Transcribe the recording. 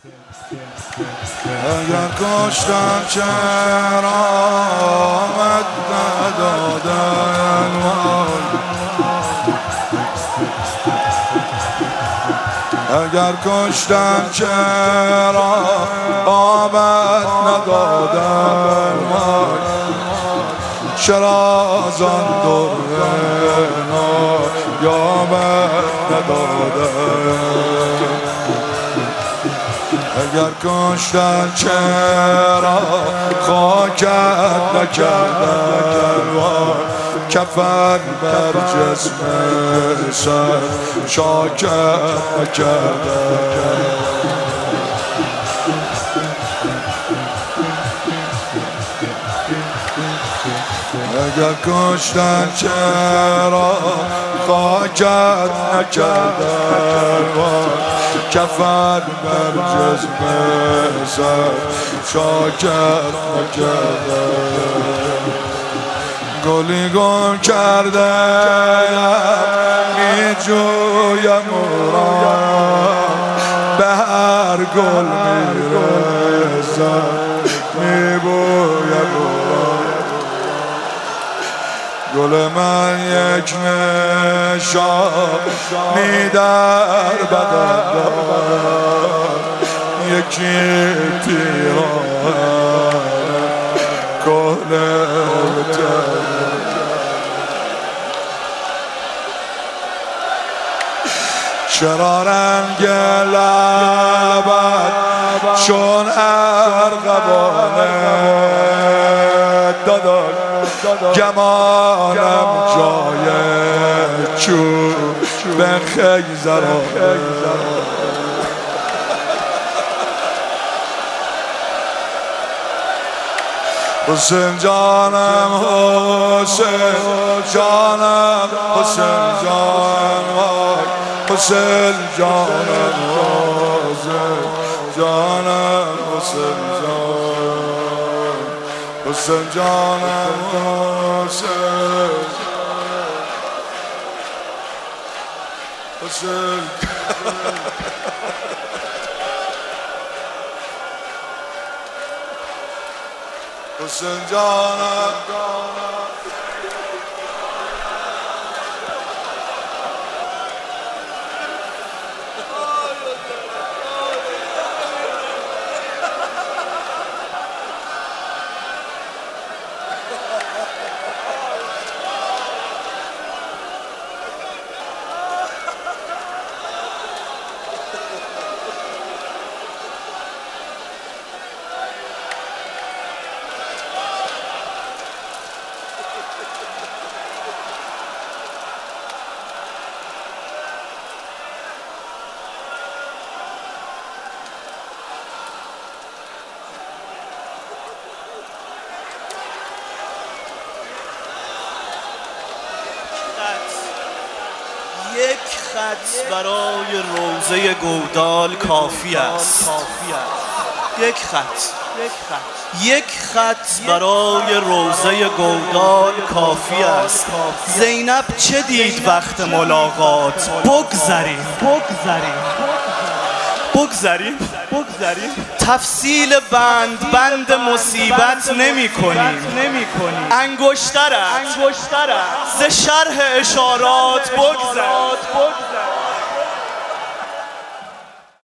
اگر کشتن چرا آمد ندادن اگر کشتن چرا آمد ندادن چرا زان درنا یامد ندادن اگر کشتن چرا خاکت نکردن کفن بر جسم سر شاکت نکردن اگر کشتن چرا خاکت نکردن کفن بر جسم سر شاکت نکردن گلی گم کرده می جویم را به هر گل می رسم می بویم گل من یک نشانی در بدن دارد یکی پیراهن کهنه چرا رنگ لبت چون ارغوانه دادن گمانم جای چوب خیزرانه حسین جانم حسین جانم حسین جانم حسین جانم حسین جانم حسین جانم حسین جانم حسین حسین حسین جانم یک خط برای روضه گودال کافی است. یک خط برای روضه گودال کافی است. زینب چه دید وقت ملاقات؟ بگذریم تفصیل بند مصیبت نمی کنیم. انگشتر ز شرح اشارات بگذریم.